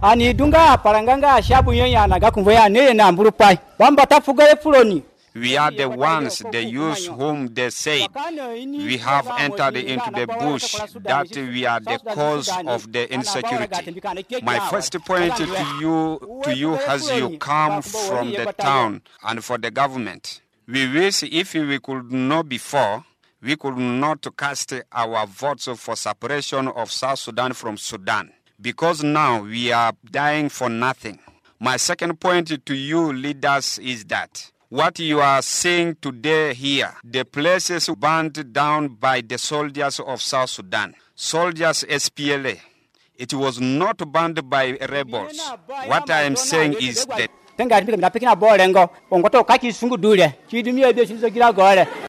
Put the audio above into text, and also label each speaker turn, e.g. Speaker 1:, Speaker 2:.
Speaker 1: ani dunga paranganga shabu yenya gakumvoya ne na mbulupai bamba tafuga efuloni.
Speaker 2: We are the ones, the youth whom they said we have entered into the bush, that we are the cause of the insecurity. My first point to you as you come from the town and for the government, we wish if we could know before, we could not cast our votes for separation of South Sudan from Sudan, because now we are dying for nothing. My second point to you leaders is that what you are seeing today here, the places burned down by the soldiers of South Sudan, soldiers SPLA, it was not burned by rebels. What I am saying is that